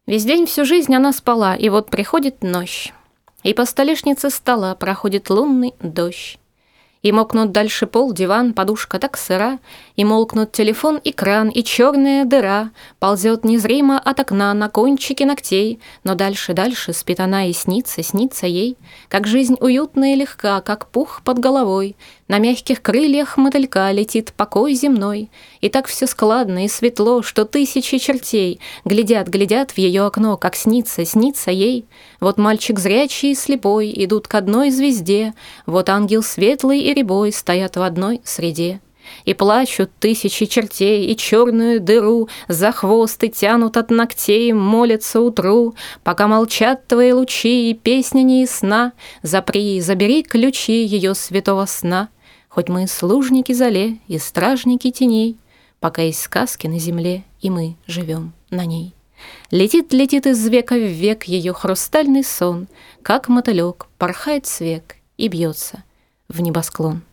Весь день, всю жизнь она спала, и вот приходит ночь, и по столешнице стола проходит лунный дождь. И мокнут дальше пол, диван, подушка так сыра, и молкнут телефон и кран, и черная дыра ползет незримо от окна на кончике ногтей, но дальше спит она и снится ей, как жизнь уютна и легка, как пух под головой. На мягких крыльях мотылька летит покой земной, и так все складно и светло, что тысячи чертей глядят в ее окно, как снится ей. Вот мальчик зрячий и слепой идут к одной звезде, вот ангел светлый и рябой стоят в одной среде. И плачут тысячи чертей, и черную дыру за хвост и тянут от ногтей, молятся утру, пока молчат твои лучи, и песня не ясна. Запри, забери ключи ее святого сна. Хоть мы служники зале и стражники теней, пока есть сказки на земле, и мы живем на ней. Летит из века в век ее хрустальный сон, как мотылек порхает с век и бьется в небосклон.